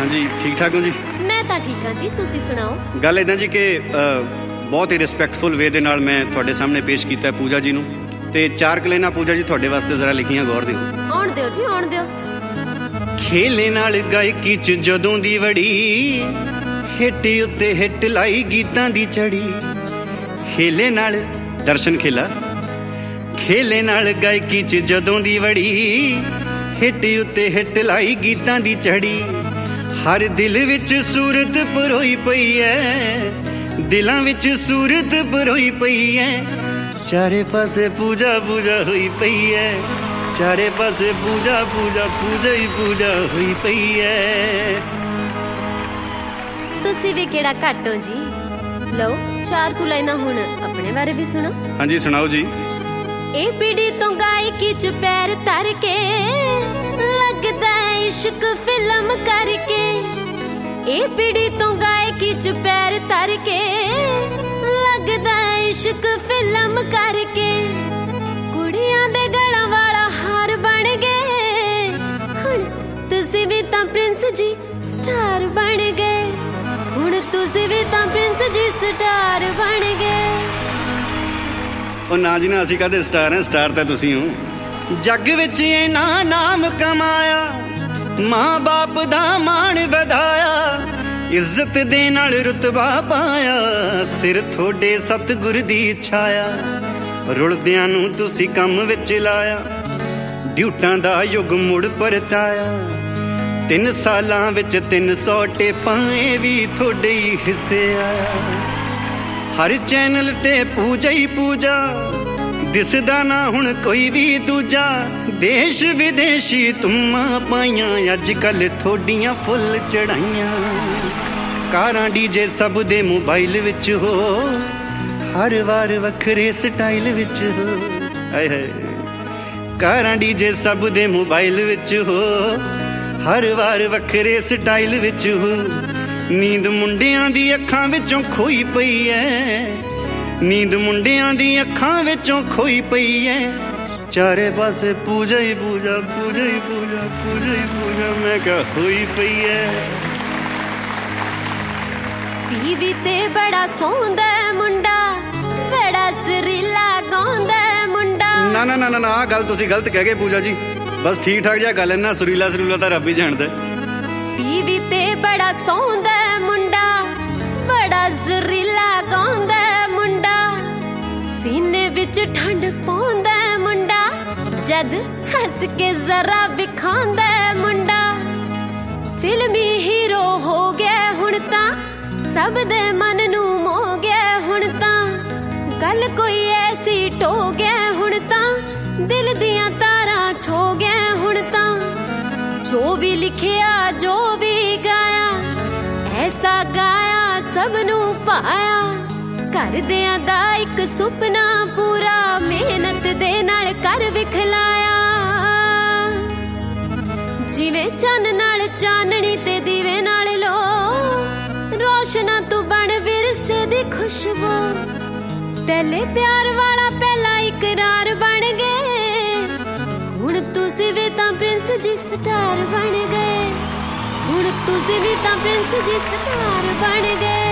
हाँ जी, ठीक ठाक हो जी? मैं ਤਾਂ ਠੀਕ ਹਾਂ ਜੀ, ਤੁਸੀਂ ਸੁਣਾਓ। ਗੱਲ ਇੱਦਾਂ ਜੀ ਕਿ ਬਹੁਤ ਹੀ ਰਿਸਪੈਕਟਫੁਲ ਵੇ ਦੇ ਨਾਲ ਮੈਂ ਤੁਹਾਡੇ ਸਾਹਮਣੇ ਪੇਸ਼ ਕੀਤਾ ਪੂਜਾ ਜੀ ਨੂੰ, ਤੇ 4 ਕਲੇਨਾ ਪੂਜਾ ਜੀ ਤੁਹਾਡੇ ਵਾਸਤੇ ਜ਼ਰਾ ਲਿਖੀਆਂ, ਗੌਰ ਦਿਓ। ਆਉਣ ਦਿਓ ਜੀ, ਆਉਣ ਦਿਓ। ਖੇਲੇ ਨਾਲ ਗਾਇਕੀ 'ਚ ਜਦੋਂ ਦੀ ਵੜੀ, ਹਿੱਟ ਉੱਤੇ ਹਿੱਟ ਲਾਈ ਗੀਤਾਂ ਦੀ ਚੜੀ। ਖੇਲੇ ਨਾਲ ਦਰਸ਼ਨ ਖੇਲਾ, ਖੇਲੇ ਨਾਲ ਗਾਇਕੀ 'ਚ ਜਦੋਂ ਦੀ ਵੜੀ, ਹਿੱਟ ਉੱਤੇ ਹਿੱਟ ਲਾਈ ਗੀਤਾਂ ਦੀ ਚੜੀ। ਹਰ ਦਿਲ ਵਿੱਚ ਸੂਰਤ ਪਰੋਈ ਪਈ ਐ, ਦਿਲਾਂ ਵਿੱਚ ਸੂਰਤ ਪਰੋਈ ਪਈ ਐ। ਚਾਰੇ ਪਾਸੇ ਪੂਜਾ ਪੂਜਾ ਹੋਈ ਪਈ ਐ, ਚਾਰੇ ਪਾਸੇ ਪੂਜਾ ਪੂਜਾ ਪੂਜਾ ਹੀ ਪੂਜਾ ਹੋਈ ਪਈ ਐ। ਤੁਸੀਂ ਵੀ ਕਿਹੜਾ ਘੱਟ ਹੋ ਜੀ। ਲਓ 4 ਕੁ ਲਾਈਨਾਂ ਹੁਣ ਆਪਣੇ ਬਾਰੇ ਵੀ ਸੁਣੋ। ਹਾਂਜੀ ਸੁਣਾਓ ਜੀ। ਇਹ ਪੀੜੀ ਤੋਂ ਗਾਇਕੀ 'ਚ ਪੈਰ ਧਰ ਕੇ, ਲੱਗਦਾ ਇਸ਼ਕ ਫਿਲਮ ਕਰਕੇ। ਇਹ ਪੀੜੀ ਤੋਂ ਗਾਇਕੀ 'ਚ ਪੈਰ ਧਰ ਕੇ, ਲੱਗਦਾ ਇਸ਼ਕ ਫਿਲਮ ਕਰਕੇ। ਕੁੜੀਆਂ ਦੇ ਗਲਾਂ ਵਾਲਾ ਹਾਰ ਬਣ ਗਏ, ਹੁਣ ਤੁਸੀਂ ਵੀ ਤਾਂ ਪ੍ਰਿੰਸ ਜੀ ਸਟਾਰ ਬਣ ਗਏ। ਹੁਣ ਤੁਸੀਂ ਵੀ ਤਾਂ ਪ੍ਰਿੰਸ ਜੀ ਸਟਾਰ ਬਣ ਗਏ। ਉਹ ਨਾ ਜੀ ਨਾ, ਅਸੀਂ ਕਾਹਦੇ ਸਟਾਰ ਹਾਂ, ਸਟਾਰ ਤਾਂ ਤੁਸੀਂ ਹੋ। ਜੱਗ ਵਿੱਚ ਇੰਨਾ ਨਾਮ ਕਮਾਇਆ, ਮਾਂ ਬਾਪ ਦਾ ਮਾਣ ਵਧਾਇਆ, ਇੱਜ਼ਤ ਦੇ ਨਾਲ ਰੁਤਬਾ ਪਾਇਆ, ਸਿਰ ਤੁਹਾਡੇ ਸਤਿਗੁਰ ਦੀ ਛਾਇਆ। ਰੁਲਦਿਆਂ ਨੂੰ ਤੁਸੀਂ ਕੰਮ ਵਿੱਚ ਲਾਇਆ, ਡਿਊਟਾਂ ਦਾ ਯੁੱਗ ਮੁੜ ਪਰਤਾਇਆ। 3 ਸਾਲਾਂ ਵਿੱਚ 300 ਟੇਪਾਂ ਵੀ ਤੁਹਾਡੇ ਹੀ ਹਿੱਸੇ ਆਇਆ। ਹਰ ਚੈਨਲ ਤੇ ਪੂਜਾ ਹੀ ਪੂਜਾ, ਦਿਸਦਾ ਨਾ ਹੁਣ ਕੋਈ ਵੀ ਦੂਜਾ। ਦੇਸ਼ ਵਿਦੇਸ਼ੀ ਧੁੰਮਾਂ ਪਾਈਆਂ, ਅੱਜ ਕੱਲ ਥੋਡੀਆਂ ਫੁੱਲ ਚੜਾਈਆਂ। ਕਾਰਾਂ ਡੀਜੇ ਸਭ ਦੇ ਮੋਬਾਈਲ ਵਿੱਚ ਹੋ, ਹਰ ਵਾਰ ਵੱਖਰੇ ਸਟਾਈਲ ਵਿੱਚ ਹੋ। ਹਾਏ ਹਾਏ, ਕਾਰਾਂ ਡੀਜੇ ਸਭ ਦੇ ਮੋਬਾਈਲ ਵਿੱਚ ਹੋ, ਹਰ ਵਾਰ ਵੱਖਰੇ ਸਟਾਈਲ ਵਿੱਚ ਹੋ। ਨੀਂਦ ਮੁੰਡਿਆਂ ਦੀ ਅੱਖਾਂ ਵਿੱਚੋਂ ਖੋਈ ਪਈ ਐ, ਨੀਂਦ ਮੁੰਡਿਆਂ ਦੀ ਅੱਖਾਂ ਵਿੱਚੋਂ ਖੋਈ ਪਈ ਐ। ਚਾਰੇ ਪਾਸੇ ਪੂਜਾ ਹੀ ਪੂਜਾ, ਪੂਜਾ ਹੀ ਪੂਜਾ, ਪੂਜਾ ਹੀ ਪੂਜਾ ਮੈਂ ਕਿਹਾ ਹੋਈ ਪਈ ਐ। ਟੀਵੀ ਤੇ ਬੜਾ ਸੌਂਦਾ ਮੁੰਡਾ, ਬੜਾ ਸੁਰੀਲਾ ਗਾਉਂਦਾ ਮੁੰਡਾ। ਨਾ ਨਾ ਨਾ ਨਾ, ਆਹ ਗੱਲ ਤੁਸੀਂ ਗਲਤ ਕਹਿ ਗਏ ਪੂਜਾ ਜੀ। ਬਸ ਠੀਕ ਠਾਕ ਜਿਹਾ ਗੱਲ, ਇੰਨਾ ਸੁਰੀਲਾ ਸੁਰੀਲਾ ਤਾਂ ਰੱਬ ਹੀ ਜਾਣਦਾ। ਟੀਵੀ ਤੇ ਬੜਾ ਸੌਂਦਾ ਮੁੰਡਾ, ਬੜਾ ਸੁਰੀਲਾ ਗਾਉਂਦਾ ਮੁੰਡਾ। ਸੀਨੇ ਵਿੱਚ ਠੰਡ ਪਾਉਂਦਾ ਮੁੰਡਾ, ਜਦ ਹੱਸ ਕੇ ਜ਼ਰਾ ਵਿਖਾਉਂਦਾ ਮੁੰਡਾ। ਫਿਲਮੀ ਹੀਰੋ ਹੋ ਗਿਆ ਹੁਣ ਤਾਂ, ਸਭ ਦੇ ਮਨ ਨੂੰ ਮੋਹ ਗਿਆ ਹੁਣ ਤਾਂ। ਗੱਲ ਕੋਈ ਐਸੀ ਢੋ ਗਿਆ ਹੁਣ ਤਾਂ, ਦਿਲ ਦੀਆਂ ਤਾਰਾਂ ਛੋ ਗਿਆ ਹੁਣ ਤਾਂ। ਜੋ ਵੀ ਲਿਖਿਆ ਜੋ ਵੀ ਗਾਇਆ, ਐਸਾ ਗਾਇਆ ਸਭ ਨੂੰ ਪਾਇਆ। ਘਰਦਿਆਂ ਦਾ ਇੱਕ ਸੁਪਨਾ ਪੂਰਾ, ਮਿਹਨਤ ਦੇ ਨਾਲ ਕਰ ਵਿਖਲਾਇਆ। ਜਿਵੇਂ ਚੰਨ ਨਾਲ ਚਾਨਣੀ ਤੇ ਦੀਵੇ ਨਾਲ ਲੋ, ਰੋਸ਼ਨਾ ਤੂੰ ਬਣ ਵਿਰਸੇ ਦੀ ਖੁਸ਼ਬੂ। ਪਹਿਲੇ ਪਿਆਰ ਵਾਲਾ ਪਹਿਲਾ ਇਕਰਾਰ ਬਣ ਗਏ, ਹੁਣ ਤੁਸੀਂ ਵੀ ਤਾਂ ਪ੍ਰਿੰਸ ਜੀ ਸਟਾਰ ਬਣ ਗਏ। ਹੁਣ ਤੁਸੀਂ ਵੀ ਤਾਂ ਪ੍ਰਿੰਸ ਜੀ ਸਟਾਰ ਬਣ ਗਏ।